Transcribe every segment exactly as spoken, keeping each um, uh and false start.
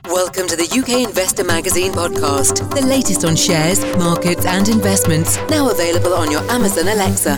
Welcome to the U K Investor Magazine podcast, the latest on shares, markets and investments, now available on your Amazon Alexa.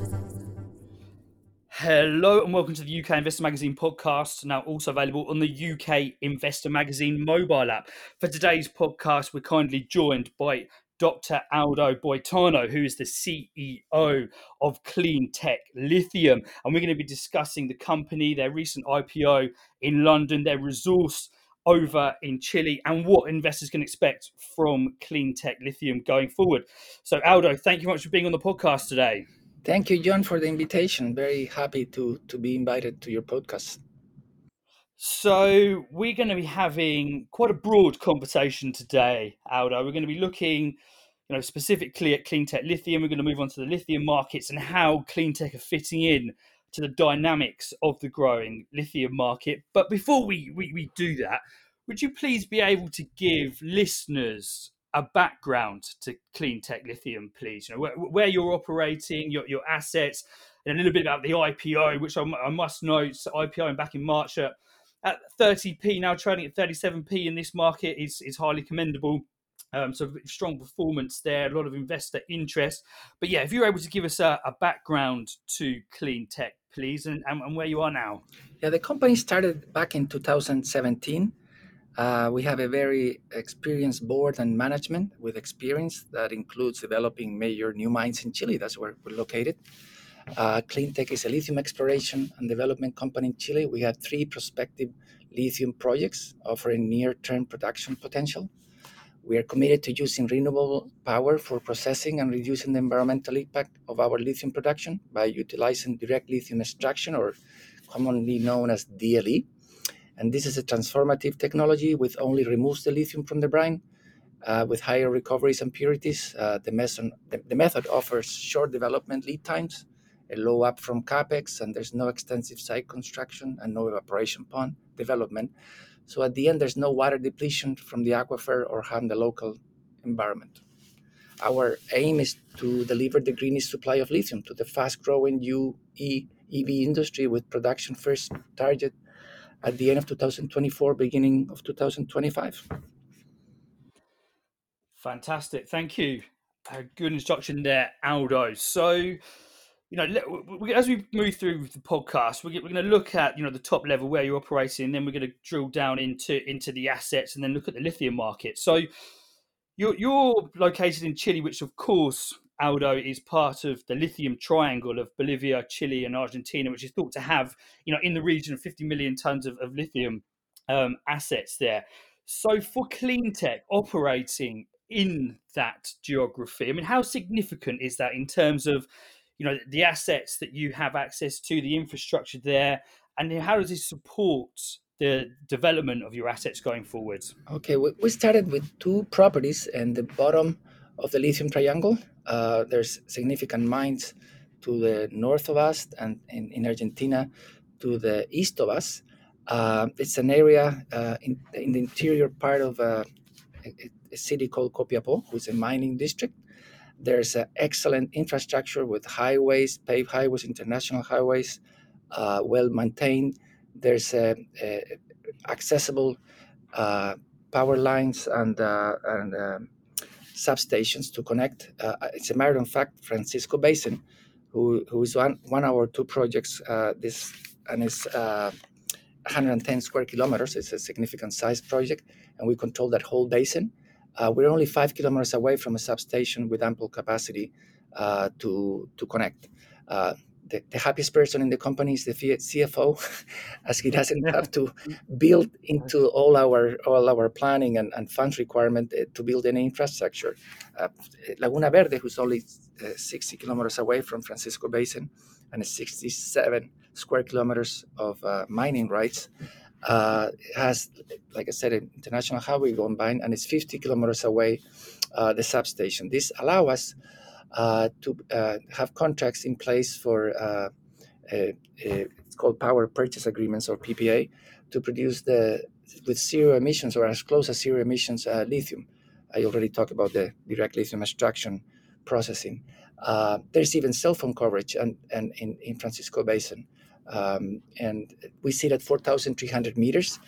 Hello and welcome to the U K Investor Magazine podcast, now also available on the U K Investor Magazine mobile app. For today's podcast, we're kindly joined by Doctor Aldo Boitano, who is the C E O of Cleantech Lithium. And we're going to be discussing the company, their recent I P O in London, their resource over in Chile, and what investors can expect from Cleantech Lithium going forward. So Aldo, thank you much for being on the podcast today. Thank you, John, for the invitation. Very happy to, to be invited to your podcast. So we're going to be having quite a broad conversation today, Aldo. We're going to be looking, you know, specifically at Cleantech Lithium. We're going to move on to the lithium markets and how Cleantech are fitting in to the dynamics of the growing lithium market. But before we, we, we do that, would you please be able to give listeners a background to Cleantech Lithium, please? You know, where, where you're operating, your, your assets, and a little bit about the I P O, which I, I must note, IPOing back in March at, at thirty p, now trading at thirty-seven p in this market is, is highly commendable. Um, so strong performance there, a lot of investor interest. But yeah, if you're able to give us a, a background to Cleantech, please, and, and, and where you are now. Yeah, the company started back in two thousand seventeen. Uh, we have a very experienced board and management with experience that includes developing major new mines in Chile. That's where we're located. Uh, Cleantech is a lithium exploration and development company in Chile. We have three prospective lithium projects offering near-term production potential. We are committed to using renewable power for processing and reducing the environmental impact of our lithium production by utilizing direct lithium extraction, or commonly known as D L E. And this is a transformative technology which only removes the lithium from the brine uh, with higher recoveries and purities. Uh, the, meson, the, the method offers short development lead times, a low upfront capex, and there's no extensive site construction and no evaporation pond development. So at the end, there's no water depletion from the aquifer or harm the local environment. Our aim is to deliver the greenest supply of lithium to the fast-growing U E E V industry, with production first target at the end of two thousand twenty-four, beginning of two thousand twenty-five. Fantastic. Thank you. A good introduction there, Aldo. So, you know, as we move through the podcast, we're going to look at, you know, the top level where you're operating, and then we're going to drill down into, into the assets and then look at the lithium market. So you're, you're located in Chile, which of course, Aldo, is part of the lithium triangle of Bolivia, Chile and Argentina, which is thought to have, you know, in the region of fifty million tons of, of lithium um, assets there. So for Cleantech operating in that geography, I mean, how significant is that in terms of, you know, the assets that you have access to, the infrastructure there, and how does this support the development of your assets going forward? Okay, we, we started with two properties in the bottom of the lithium triangle. Uh, there's significant mines to the north of us, and in, in Argentina to the east of us. Uh, it's an area uh, in, in the interior part of uh, a, a city called Copiapó, which is a mining district. There's uh, excellent infrastructure with highways, paved highways, international highways, uh, well maintained. There's uh, uh, accessible uh, power lines and uh, and uh, substations to connect. Uh, it's a matter of fact, Francisco Basin, who who is one one of our two projects. Uh, this and it's uh, one hundred ten square kilometers. It's a significant size project, and we control that whole basin. Uh, we're only five kilometers away from a substation with ample capacity uh, to to connect. Uh, the, the happiest person in the company is the C F O, as he doesn't have to build into all our all our planning and, and funds requirement uh, to build any infrastructure. Uh, Laguna Verde, who's only uh, sixty kilometers away from Francisco Basin, and sixty-seven square kilometers of uh, mining rights, uh, has, like I said, an international highway going by, and it's fifty kilometers away, uh, the substation. This allows us uh, to uh, have contracts in place for, uh, a, a, it's called power purchase agreements, or P P A, to produce the, with zero emissions, or as close as zero emissions, uh, lithium. I already talked about the direct lithium extraction processing. Uh, there's even cell phone coverage and, and in, in Francisco Basin. Um, and we sit at four thousand three hundred meters.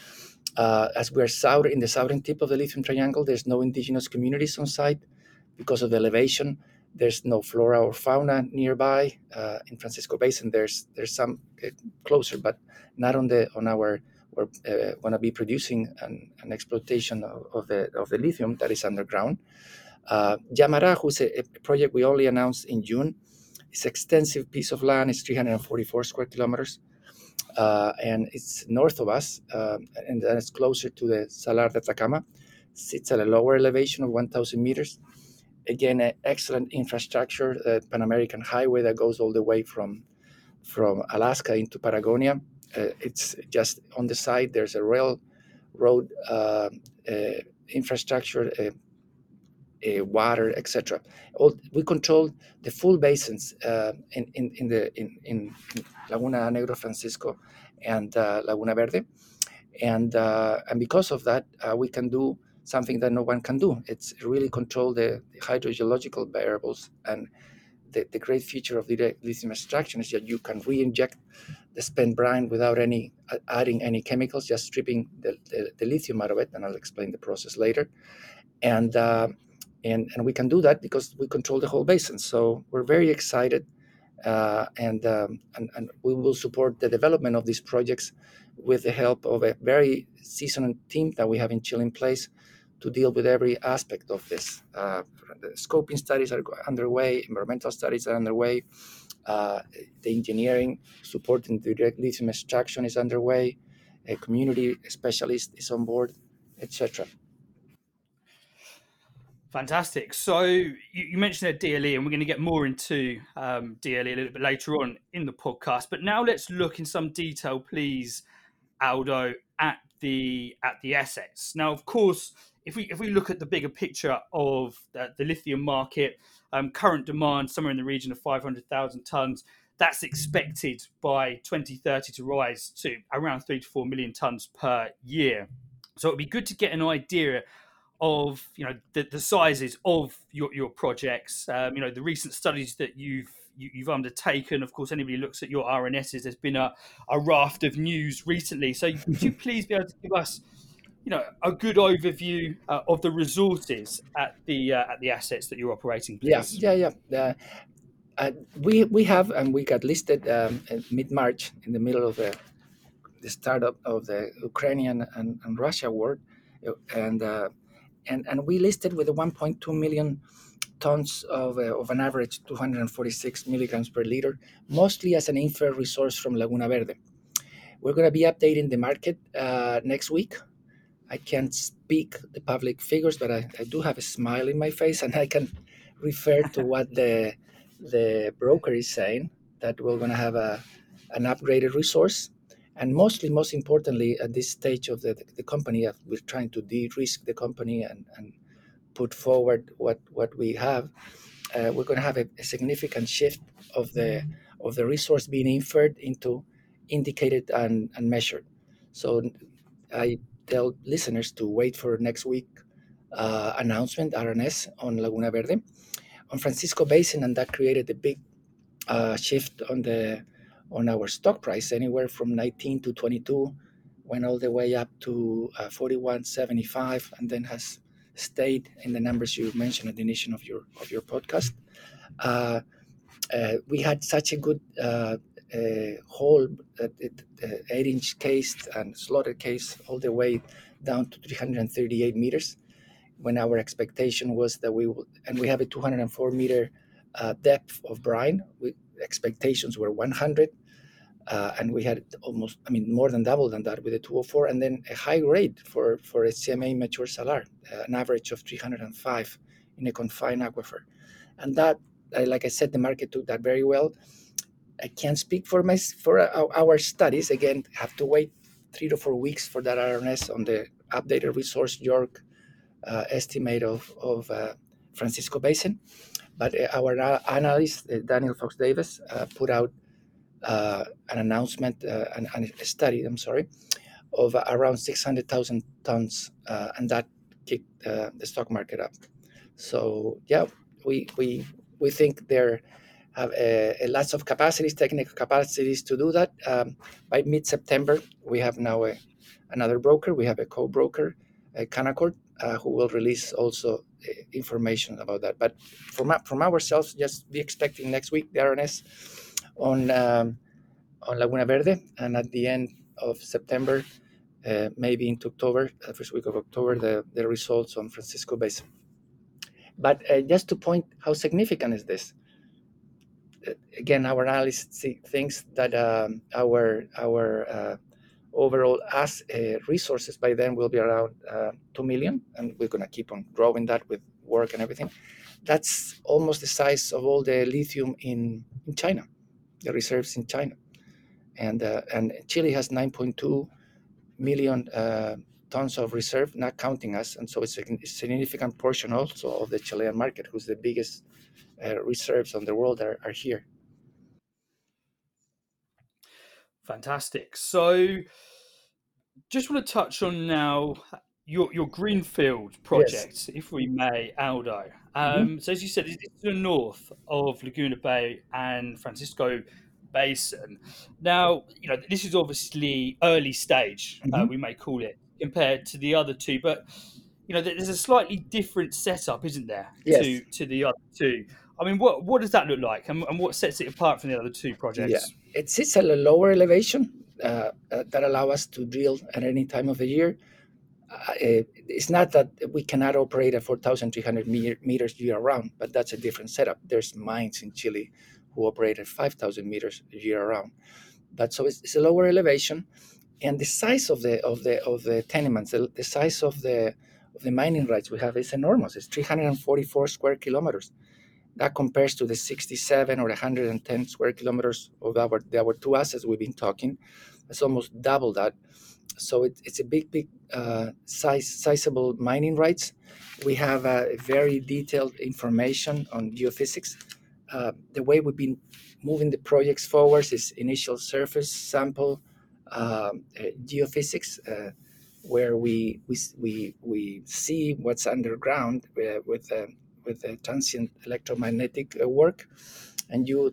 Uh, as we're south in the southern tip of the Lithium Triangle, there's no indigenous communities on site because of the elevation. There's no flora or fauna nearby. Uh, in Francisco Basin, there's there's some uh, closer, but not on the on our we're uh, going to be producing an, an exploitation of, of the of the lithium that is underground. Uh, Yamara, who's a, a project we only announced in June, it's an extensive piece of land. It's three hundred forty-four square kilometers. Uh, and it's north of us, uh, and then it's closer to the Salar de Atacama. Sits at a lower elevation of one thousand meters. Again, an excellent infrastructure, the Pan American Highway that goes all the way from, from Alaska into Patagonia. Uh, it's just on the side, there's a railroad uh, uh, infrastructure, uh, uh, water, et cetera. We control the full basins uh, in, in, in, the, in, in Laguna Negro, Francisco, and uh, Laguna Verde. And, uh, and because of that, uh, we can do something that no one can do. It's really control the, the hydrogeological variables. And the, the great feature of direct lithium extraction is that you can re-inject the spent brine without any uh, adding any chemicals, just stripping the, the, the lithium out of it. And I'll explain the process later. And, uh, and, and we can do that because we control the whole basin. So we're very excited. Uh, and, um, and and we will support the development of these projects with the help of a very seasoned team that we have in Chile in place to deal with every aspect of this. Uh, the scoping studies are underway, environmental studies are underway, uh, the engineering supporting direct lithium extraction is underway, a community specialist is on board, et cetera. Fantastic. So you, you mentioned there D L E, and we're going to get more into um, D L E a little bit later on in the podcast. But now let's look in some detail, please, Aldo, at the at the assets. Now, of course, if we if we look at the bigger picture of the, the lithium market, um, current demand somewhere in the region of five hundred thousand tons. That's expected by twenty thirty to rise to around three to four million tons per year. So it'd be good to get an idea of you know the, the sizes of your, your projects, um, you know the recent studies that you've you, you've undertaken. Of course, anybody looks at your R N Ss, there's been a, a raft of news recently. So would you please be able to give us you know a good overview uh, of the resources at the uh, at the assets that you're operating, please? Yeah, yeah, yeah. Uh, uh, we we have and we got listed um, in mid-March in the middle of the the start of, of the Ukrainian and, and Russia war, and uh, and and we listed with the one point two million tons of, uh, of an average two hundred forty-six milligrams per liter, mostly as an inferred resource from Laguna Verde. We're going to be updating the market uh, next week. I can't speak the public figures, but I, I do have a smile in my face, and I can refer to what the the broker is saying, that we're going to have a an upgraded resource. And mostly, most importantly, at this stage of the, the company, we're trying to de-risk the company and, and put forward what, what we have. Uh, we're going to have a, a significant shift of the of the resource being inferred into indicated and, and measured. So I tell listeners to wait for next week uh, announcement, R N S, on Laguna Verde. On Francisco Basin, and that created a big uh, shift on the on our stock price, anywhere from nineteen to twenty-two, went all the way up to uh, forty-one seventy-five, and then has stayed in the numbers you mentioned at the initial of your of your podcast. Uh, uh, we had such a good uh, uh, hole, uh, eight-inch cased and slotted case, all the way down to three hundred thirty-eight meters, when our expectation was that we would, and we have a two hundred four meter uh, depth of brine. We, expectations were one hundred, uh, and we had almost, I mean, more than double than that with the two oh four, and then a high grade for, for a C M A mature salar, uh, an average of three hundred five in a confined aquifer. And that, uh, like I said, the market took that very well. I can't speak for my for our, our studies. Again, have to wait three to four weeks for that R N S on the updated resource York uh, estimate of, of uh, Francisco Basin. But our analyst, Daniel Fox Davis, uh, put out uh, an announcement, uh, an, a study, I'm sorry, of around six hundred thousand tons, uh, and that kicked uh, the stock market up. So, yeah, we we we think there have a, a lots of capacities, technical capacities to do that. Um, by mid-September, we have now a, another broker. We have a co-broker, uh, Canaccord, uh, who will release also uh, information about that. But from from ourselves, just be expecting next week the R N S on um, on Laguna Verde, and at the end of September, uh, maybe into October, the first week of October, the, the results on Francisco Basin. But uh, just to point how significant is this, uh, again, our analyst thinks that um, our our uh, overall as uh, resources by then will be around uh, two million, and we're going to keep on growing that with work and everything. That's almost the size of all the lithium in, in China, the reserves in China. And uh, and Chile has nine point two million uh, tons of reserve, not counting us, and so it's a significant portion also of the Chilean market, who's the biggest uh, reserves on the world are, are here. Fantastic. So, just want to touch on now your your greenfield project, yes. if we may, Aldo. Um, mm-hmm. So, as you said, it's to the north of Laguna Bay and Francisco Basin. Now, you know, this is obviously early stage, mm-hmm. uh, we may call it, compared to the other two, but you know, there's a slightly different setup, isn't there, yes. to to the other two? I mean, what what does that look like, and, and what sets it apart from the other two projects? Yeah, it sits at a lower elevation uh, uh, that allow us to drill at any time of the year. Uh, it's not that we cannot operate at four thousand three hundred meters year round, but that's a different setup. There's mines in Chile who operate at five thousand meters year round. But so it's, it's a lower elevation, and the size of the of the of the tenements, the, the size of the of the mining rights we have is enormous. It's three hundred forty-four square kilometers. That compares to the sixty-seven or one hundred ten square kilometers of our our two assets we've been talking. It's almost double that. So it, it's a big, big uh, size, sizable mining rights. We have uh, very detailed information on geophysics. Uh, the way we've been moving the projects forward is initial surface sample uh, uh, geophysics, uh, where we we we we see what's underground uh, with uh, with the transient electromagnetic uh, work, and you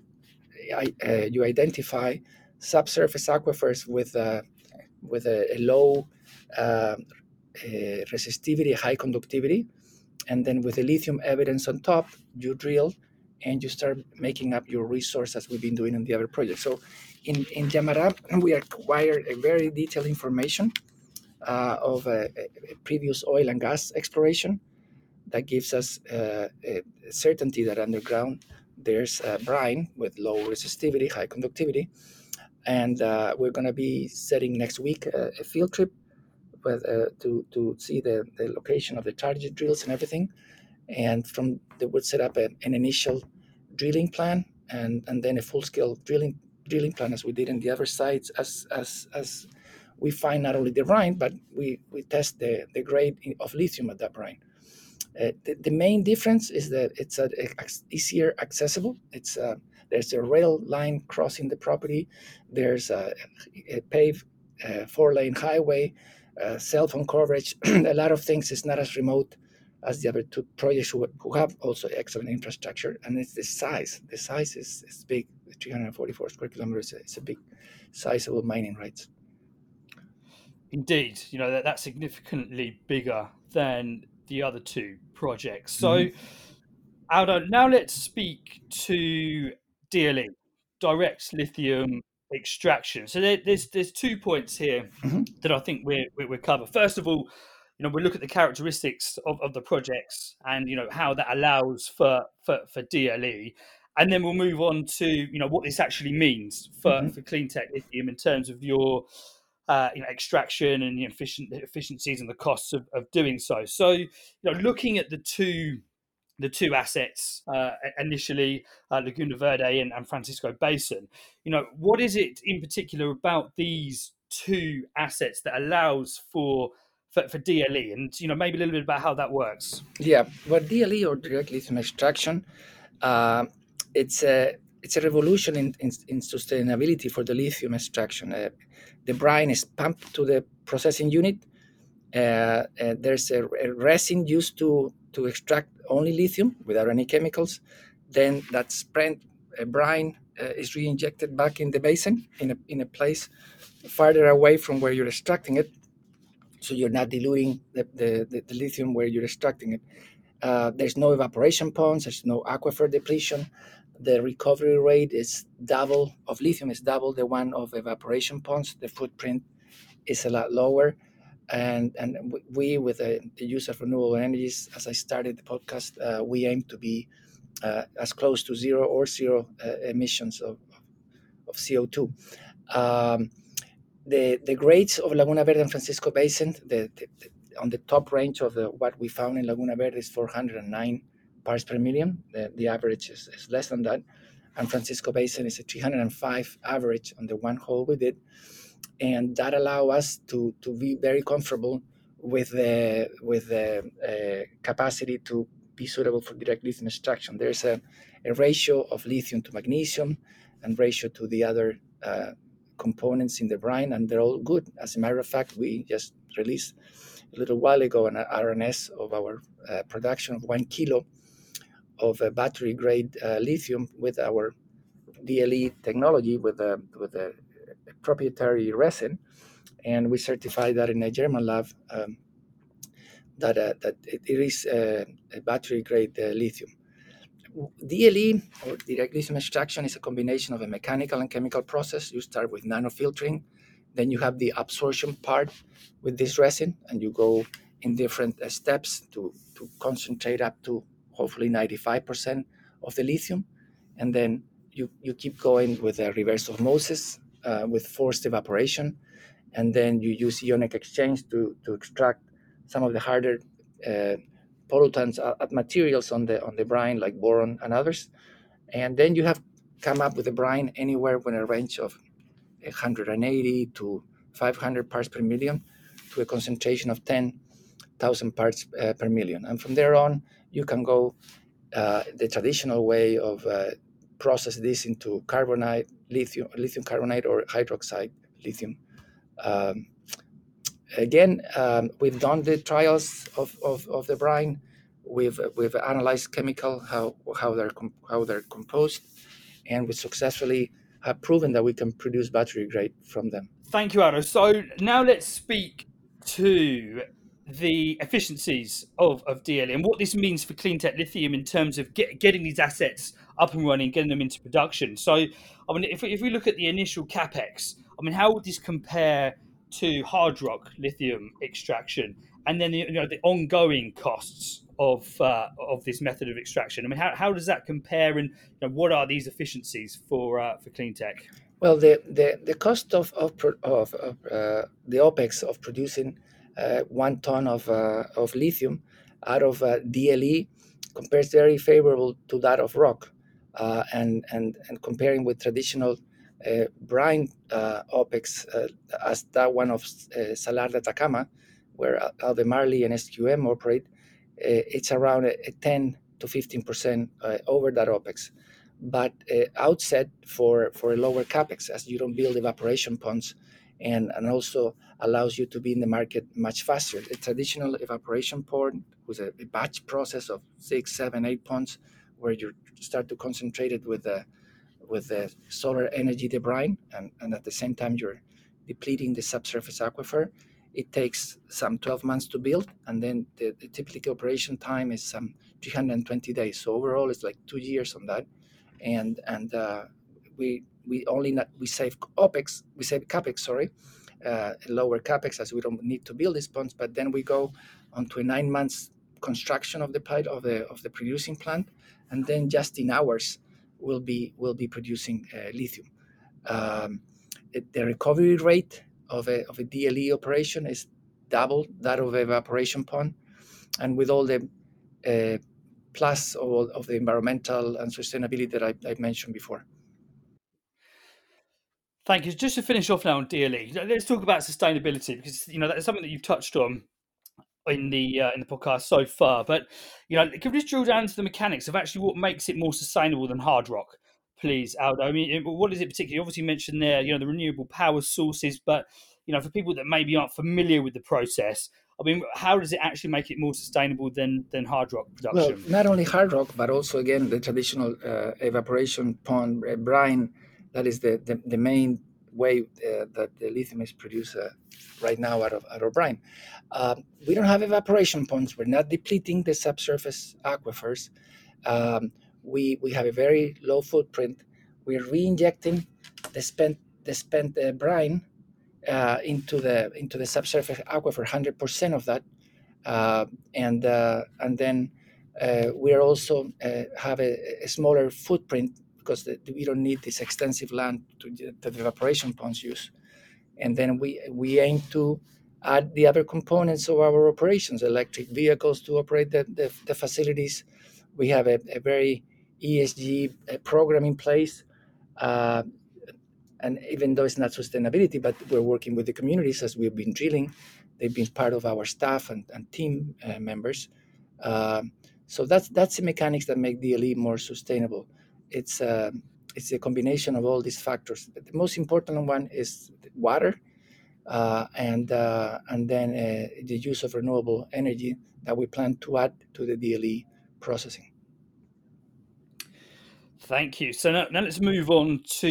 uh, you identify subsurface aquifers with uh, with a, a low uh, uh, resistivity, high conductivity, and then with the lithium evidence on top, you drill and you start making up your resource as we've been doing in the other projects. So in, in Yamará, we acquired a very detailed information uh, of a, a previous oil and gas exploration that gives us uh, a certainty that underground there's uh, brine with low resistivity, high conductivity. And uh, we're going to be setting next week uh, a field trip with, uh, to to see the, the location of the target drills and everything. And from the, we'll set up a, an initial drilling plan and, and then a full-scale drilling drilling plan as we did in the other sites as as as we find not only the brine, but we, we test the, the grade of lithium at that brine. Uh, the, the main difference is that it's a, a, easier accessible. It's uh, There's a rail line crossing the property. There's a, a paved uh, four-lane highway, uh, cell phone coverage. A lot of things. It's not as remote as the other two projects who, who have also excellent infrastructure. And it's the size. The size is, is big. three hundred forty-four square kilometers. It's a big, sizable mining rights. Indeed. You know, that, that's significantly bigger than the other two projects. So, mm-hmm. Aldo, now let's speak to D L E, direct lithium extraction. So there, there's there's two points here mm-hmm. that I think we we we cover. First of all, you know, we look at the characteristics of, of the projects and you know how that allows for for, for D L E, and then we'll move on to you know what this actually means for, mm-hmm. for clean tech lithium in terms of your uh, you know extraction and the efficient the efficiencies and the costs of, of doing so. So you know, looking at the two. the two assets uh, initially, uh, Laguna Verde and, and Francisco Basin. You know, what is it in particular about these two assets that allows for, for for D L E, and you know maybe a little bit about how that works? Yeah, well, D L E or direct lithium extraction, uh, it's a it's a revolution in, in, in sustainability for the lithium extraction. Uh, the brine is pumped to the processing unit. Uh, uh, there's a, a resin used to to extract only lithium without any chemicals. Then that spent uh, brine uh, is re-injected back in the basin in a in a place farther away from where you're extracting it. so you're not diluting the, the, the, the lithium where you're extracting it. Uh, there's no evaporation ponds, there's no aquifer depletion. The recovery rate is double of lithium, is double the one of evaporation ponds. The footprint is a lot lower. And, and we, with the, the use of renewable energies, as I started the podcast, uh, we aim to be uh, as close to zero or zero uh, emissions of, of C O two. Um, the, the grades of Laguna Verde and Francisco Basin, the, the, the on the top range of the, what we found in Laguna Verde is four hundred nine parts per million. The, the average is, is less than that. And Francisco Basin is a three hundred five average on the one hole we did. And that allow us to, to be very comfortable with the, with the uh, capacity to be suitable for direct lithium extraction. There's a, a ratio of lithium to magnesium and ratio to the other uh, components in the brine, and they're all good. As a matter of fact, we just released a little while ago an R N S of our uh, production of one kilo of uh, battery grade uh, lithium with our D L E technology with a, with a proprietary resin, and we certified that in a German lab um, that uh, that it, it is uh, a battery grade uh, lithium. D L E, or direct lithium extraction, is a combination of a mechanical and chemical process. You start with nanofiltering, then you have the absorption part with this resin, and you go in different uh, steps to, to concentrate up to hopefully ninety-five percent of the lithium. And then you, you keep going with a reverse osmosis uh, with forced evaporation. And then you use ionic exchange to, to extract some of the harder uh, pollutants, uh, materials on the on the brine, like boron and others. And then you have come up with a brine anywhere within a range of one hundred eighty to five hundred parts per million to a concentration of ten thousand parts uh, per million. And from there on, you can go uh, the traditional way of uh, process this into carbonate, lithium, lithium carbonate or hydroxide lithium. Um, again, um, we've done the trials of, of, of the brine. We've we've analyzed chemical how how they're how they're composed, and we successfully have proven that we can produce battery grade from them. Thank you, Aldo. So now let's speak to the efficiencies of, of D L E and what this means for Cleantech Lithium in terms of get, getting these assets up and running, getting them into production. So, I mean, if we, if we look at the initial capex, I mean, how would this compare to hard rock lithium extraction, and then the, you know, the ongoing costs of uh, of this method of extraction? I mean, how, how does that compare, and you know, what are these efficiencies for uh, for Cleantech? Well, the, the, the cost of of, of, of uh, the OPEX of producing uh, one ton of uh, of lithium out of uh, D L E compares very favorable to that of rock, uh, and and and comparing with traditional uh, brine uh, OPEX uh, as that one of uh, Salar de Atacama, where Albemarle and S Q M operate, uh, it's around a, a ten to fifteen percent uh, over that OPEX. But uh, outset for, for a lower capex, as you don't build evaporation ponds, and, and also allows you to be in the market much faster. A traditional evaporation pond with a, a batch process of six, seven, eight ponds, where you start to concentrate it with the with the solar energy debrine, and, and at the same time you're depleting the subsurface aquifer. It takes some twelve months to build, and then the, the typical operation time is some three hundred twenty days. So overall, it's like two years on that. And and uh, we we only not, we save OPEX, we save CAPEX, sorry, uh, lower CAPEX, as we don't need to build these ponds. But then we go on to a nine months construction of the pilot of the of the producing plant, and then just in hours we'll be will be producing uh, lithium. Um, it, the recovery rate of a of a D L E operation is double that of evaporation pond, and with all the uh, plus all of the environmental and sustainability that I, I mentioned before. Thank you. Just to finish off now on D L E, let's talk about sustainability, because you know that's something that you've touched on in the uh, in the podcast so far. But you know, can we just drill down into the mechanics of actually what makes it more sustainable than hard rock, please, Aldo? I mean, what is it particularly? You obviously mentioned there, you know, the renewable power sources, but you know, for people that maybe aren't familiar with the process, I mean, how does it actually make it more sustainable than than hard rock production? Well, not only hard rock, but also, again, the traditional uh, evaporation pond uh, brine. That is the, the, the main way uh, that the lithium is produced uh, right now out of, out of brine. Um, we don't have evaporation ponds. We're not depleting the subsurface aquifers. Um, we, we have a very low footprint. We're re-injecting the spent, the spent uh, brine uh, into the into the subsurface aquifer, one hundred percent of that. Uh, and uh, and then uh, we are also uh, have a, a smaller footprint because the, we don't need this extensive land to, to the evaporation ponds use. And then we we aim to add the other components of our operations, electric vehicles to operate the, the, the facilities. We have a, a very E S G program in place. Uh, and even though it's not sustainability, but we're working with the communities as we've been drilling. They've been part of our staff and, and team uh, members. Uh, so that's that's the mechanics that make D L E more sustainable. It's uh, it's a combination of all these factors. But the most important one is water, uh, and uh, and then uh, the use of renewable energy that we plan to add to the D L E processing. Thank you. So now, now let's move on to,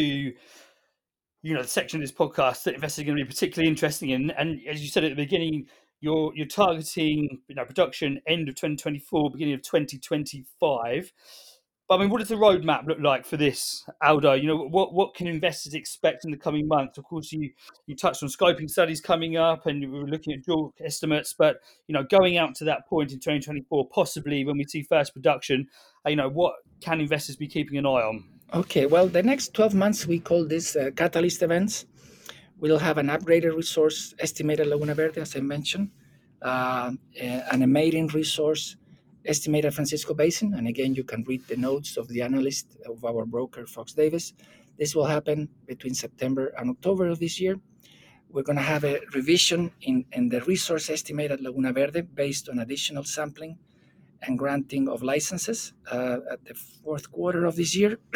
you know, the section of this podcast that investors are going to be particularly interested in. And as you said at the beginning, you're you're targeting, you know, production end of twenty twenty-four, beginning of twenty twenty-five. But I mean, what does the roadmap look like for this, Aldo? You know, what what can investors expect in the coming months? Of course, you you touched on scoping studies coming up, and we were looking at dual estimates. But you know, going out to that point in twenty twenty-four, possibly when we see first production, you know, what can investors be keeping an eye on? Okay, well, the next twelve months we call this uh, catalyst events. We'll have an upgraded resource estimated Laguna Verde, as I mentioned, uh, and a maiden resource estimated Francisco Basin. And again, you can read the notes of the analyst of our broker, Fox Davis. This will happen between September and October of this year. We're going to have a revision in, in the resource estimate at Laguna Verde based on additional sampling and granting of licenses uh, at the fourth quarter of this year.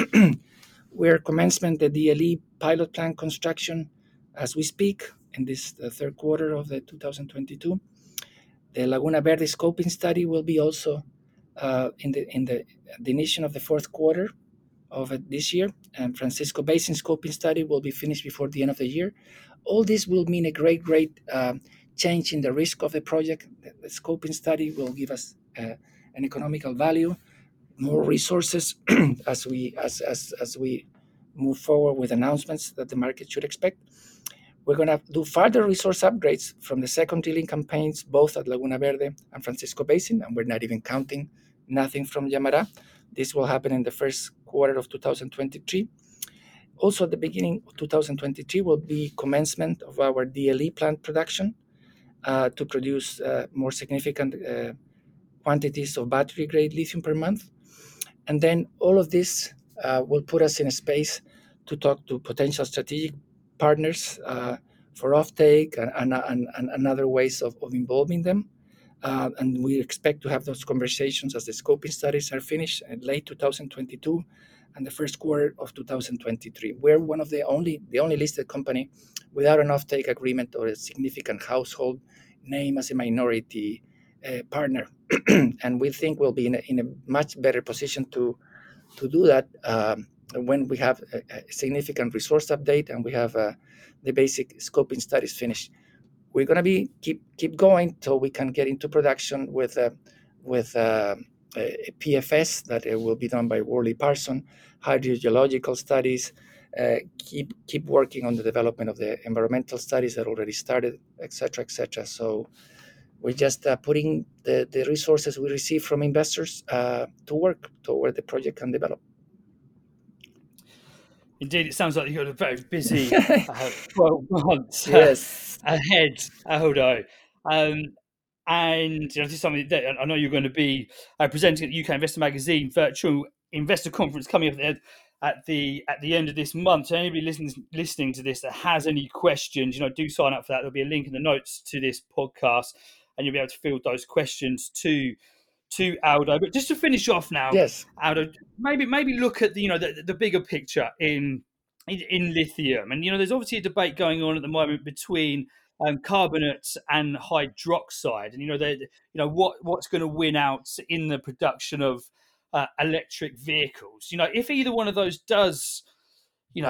We're commencing the D L E pilot plant construction as we speak in this the third quarter of the two thousand twenty-two. The Laguna Verde scoping study will be also uh, in the in the, the initiation of the fourth quarter of this year, and Francisco Basin scoping study will be finished before the end of the year. All this will mean a great, great uh, change in the risk of the project. The, the scoping study will give us uh, an economical value, more resources as we as, as as we move forward with announcements that the market should expect. We're going to do further resource upgrades from the second drilling campaigns, both at Laguna Verde and Francisco Basin, and we're not even counting nothing from Yamará. This will happen in the first quarter of two thousand twenty-three. Also, at the beginning of two thousand twenty-three will be commencement of our D L E plant production uh, to produce uh, more significant uh, quantities of battery-grade lithium per month. And then all of this uh, will put us in a space to talk to potential strategic partners uh, for offtake and, and, and, and other ways of, of involving them. Uh, and we expect to have those conversations as the scoping studies are finished in late two thousand twenty-two and the first quarter of two thousand twenty-three. We're one of the only the only listed company without an offtake agreement or a significant household name as a minority uh, partner. And we think we'll be in a, in a much better position to to do that um, when we have a, a significant resource update and we have uh, the basic scoping studies finished. We're going to be keep keep going till we can get into production with uh, with uh, a P F S that uh, will be done by Worley Parson, hydrogeological studies. Uh, keep keep working on the development of the environmental studies that already started, et cetera, et cetera. So we're just uh, putting the, the resources we receive from investors uh, to work toward the project can develop. Indeed, it sounds like you've got a very busy uh, twelve months uh, yes. ahead, Aldo. Um, and you know, this is something that I know you're going to be uh, presenting at the U K Investor Magazine Virtual Investor Conference coming up at the, at the at the end of this month. So anybody listening listening to this that has any questions, you know, do sign up for that. There'll be a link in the notes to this podcast, and you'll be able to field those questions to to Aldo. But just to finish off now, yes, Aldo, maybe maybe look at the you know the, the bigger picture in, in in lithium, and you know there's obviously a debate going on at the moment between um, carbonates and hydroxide, and you know they you know what what's going to win out in the production of uh, electric vehicles. You know, if either one of those does you know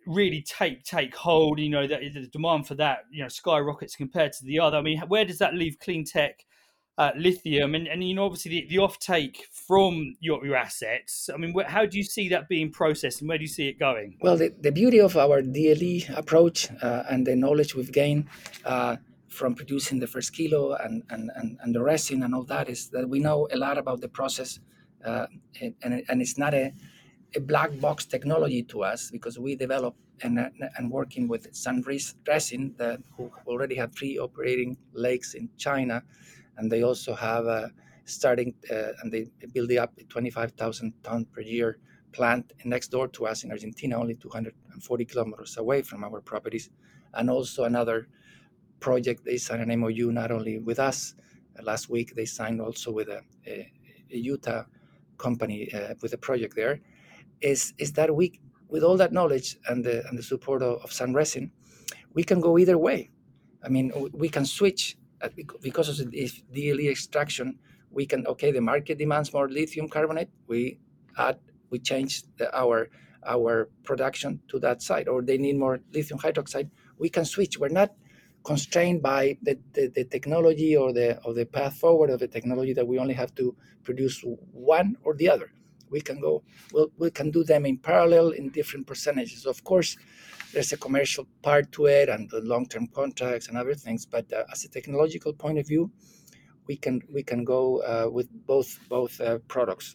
really take take hold, you know, that the demand for that, you know, skyrockets compared to the other. I mean, where does that leave clean tech uh, lithium? And, and, you know, obviously the, the offtake from your, your assets, I mean, wh- how do you see that being processed and where do you see it going? Well, the, the beauty of our D L E approach uh, and the knowledge we've gained uh, from producing the first kilo and, and, and, and the resin and all that is that we know a lot about the process, uh, and, and it's not a, a black box technology to us because we develop and, and working with Sunrise Resin that who already have three operating lakes in China, and they also have a starting uh, and they build up a twenty-five thousand ton per year plant next door to us in Argentina, only two hundred forty kilometers away from our properties, and also another project. They signed an M O U not only with us. Uh, last week they signed also with a, a, a Utah company uh, with a project there. Is is that we, with all that knowledge and the and the support of, of Sunresin, we can go either way. I mean, we can switch uh, because of the D L E extraction. We can okay, the market demands more lithium carbonate. We add, we change the, our our production to that side, or they need more lithium hydroxide. We can switch. We're not constrained by the, the, the technology or the or the path forward of the technology that we only have to produce one or the other. We can go, we'll, we can do them in parallel in different percentages. Of course, there's a commercial part to it and the long-term contracts and other things. But uh, as a technological point of view, we can we can go uh, with both both uh, products.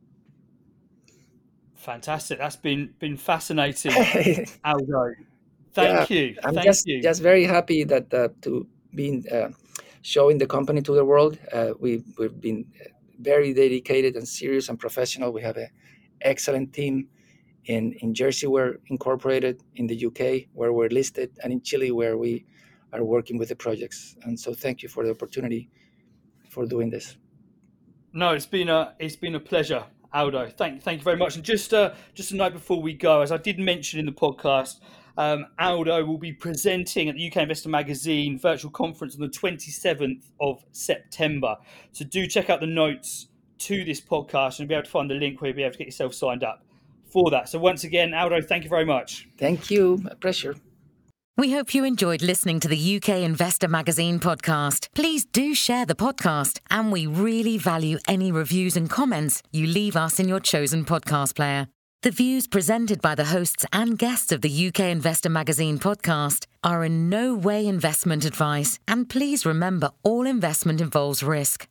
Fantastic. That's been been fascinating, Aldo. yeah, Thank you. I'm Thank just you. just very happy that uh, to be uh, showing the company to the world. Uh, we we've been very dedicated and serious and professional. We have an excellent team in, in Jersey. We're incorporated, in the U K where we're listed, and in Chile where we are working with the projects. And so thank you for the opportunity for doing this. No, it's been a it's been a pleasure, Aldo. Thank thank you very much. And just uh, just a note before we go, as I did mention in the podcast, um, Aldo will be presenting at the U K Investor Magazine virtual conference on the twenty-seventh of September. So do check out the notes to this podcast and you'll be able to find the link where you'll be able to get yourself signed up for that. So once again, Aldo, thank you very much. Thank you. A pleasure. We hope you enjoyed listening to the U K Investor Magazine podcast. Please do share the podcast, and we really value any reviews and comments you leave us in your chosen podcast player. The views presented by the hosts and guests of the U K Investor Magazine podcast are in no way investment advice, and please remember all investment involves risk.